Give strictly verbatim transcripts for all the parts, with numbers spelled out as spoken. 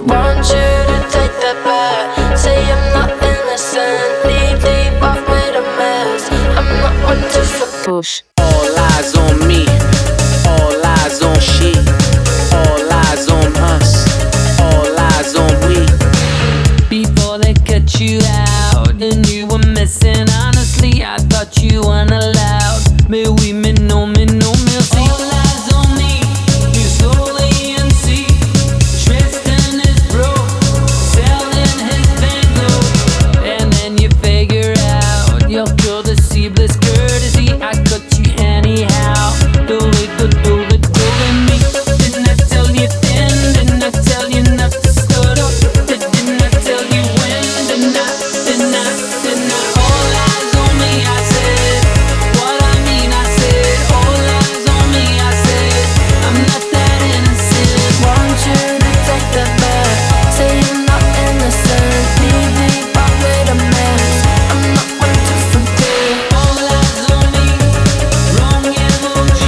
Want you to take that back. Say I'm not innocent. Knee deep, I've made a mess. I'm not one to forget. Push. All eyes on me, all eyes on she, all eyes on us, all eyes on we. Before they cut you out and you were missing, honestly I thought you weren't allowed. Mais oui, mais non, mais non, merci. All eyes on me, you slowly and see. Tristan is broke, selling his Van Gogh. And then you figure out your cure the seamless courtesy. I cut you anyhow. Do it, do it, do it, do it me. Didn't I tell you then? Didn't I tell you not to start up? Didn't I tell you when? Didn't I, didn't I, didn't I? All eyes on me, I said. What I mean, I said. All eyes on me, I said. I'm not that innocent. Want you to take that back. Say I'm not innocent. Knee deep, I've made a mess. I'm not one to forget. All eyes on me, wrong M O G.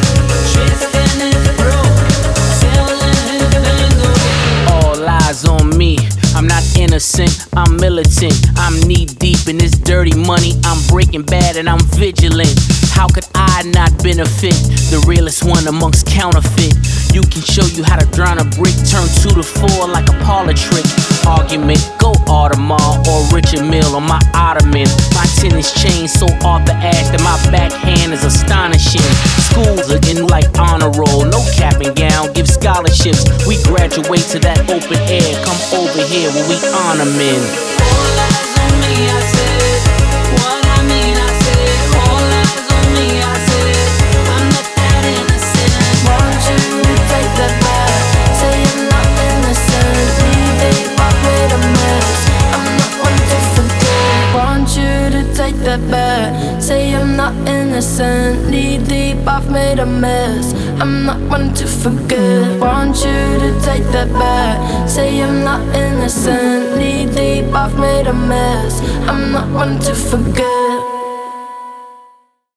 Tristan is broke, selling his Van Gogh. All eyes on me, I'm not innocent, I'm militant. I'm knee deep in this dirty money. I'm Breaking Bad and I'm vigilant. How could I not benefit? The realest one amongst counterfeit. You can show you how to drown a brick, turn two to four like a parlor trick. Argument, go Audemars or Richard Mille on my ottoman. My tennis chain so Arthur Ashe that my backhand is astonishing. Schools looking like honor roll, no cap and gown, give scholarships. We graduate to that open air. Come over here where we honor men. All eyes on me, I said. What I mean, I said. All eyes on me, I said. I'm not that innocent. Want you to take that back. Say I'm not innocent. Knee deep, I've made a mess. I'm not one to forget. Want you to take that back. Say I'm not innocent. Knee deep, I've made a mess. I'm not one to forget. Want you to take that back. Say I'm not innocent. Knee deep, I've made a mess. I'm not one to forget.